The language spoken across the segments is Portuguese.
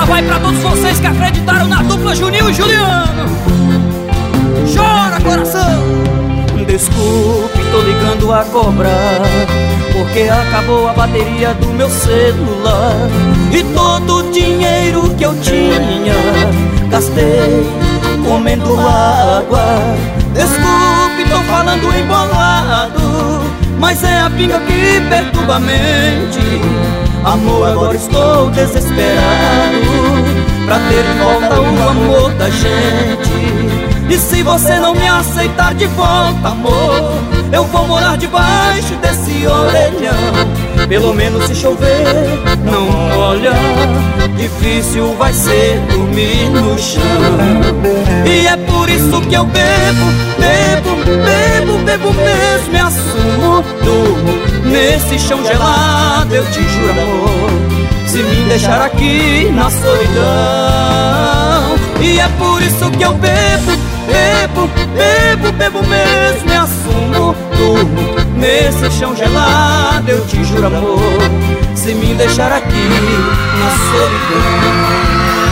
Essa vai pra todos vocês que acreditaram na dupla Juninho e Juliano. Chora, coração! Desculpe, tô ligando a cobrar, porque acabou a bateria do meu celular e todo o dinheiro que eu tinha gastei comendo água. Desculpe, tô falando embolado, mas é a pinga que perturba a mente. Amor, agora estou desesperado pra ter de volta o amor da gente. E se você não me aceitar de volta, amor, eu vou morar debaixo desse orelhão. Pelo menos se chover, não molha. Difícil vai ser dormir no chão. E é por isso que eu bebo, bebo, bebo, bebo mesmo e assumo. Durmo nesse chão gelado, eu te juro, amor, se me deixar aqui na solidão. E é por isso que eu bebo, bebo, bebo, bebo mesmo e assumo. Durmo nesse chão gelado, eu te juro, amor, se me deixar aqui na solidão.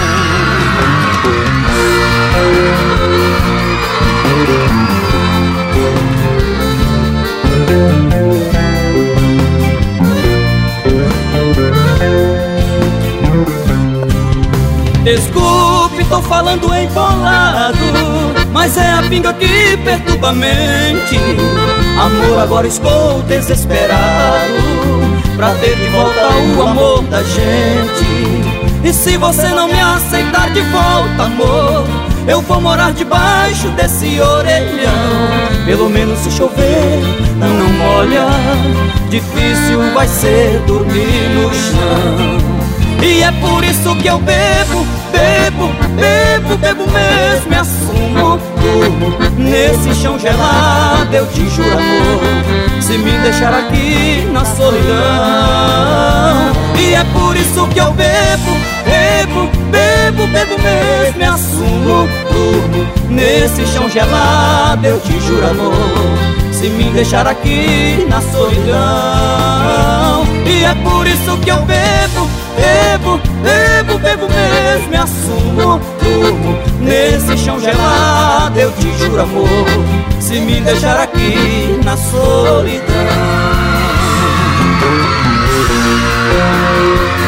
Desculpe, tô falando embolado, mas é a pinga que perturba a mente. Amor, agora estou desesperado pra ter de volta o amor da gente. E se você não me aceitar de volta, amor, eu vou morar debaixo desse orelhão. Pelo menos se chover, não molha. Difícil vai ser dormir no chão. E é por isso que eu bebo, bebo, bebo, bebo mesmo e assumo. Durmo nesse chão gelado, eu te juro, amor, se me deixar aqui na solidão. E é por isso que eu bebo, bebo, bebo, bebo mesmo e assumo. Durmo nesse chão gelado, eu te juro, amor, se me deixar aqui na solidão. E é por isso que eu bebo, bebo, bebo, bebo mesmo e assumo. Durmo nesse chão gelado, eu te juro, amor, se me deixar aqui na solidão.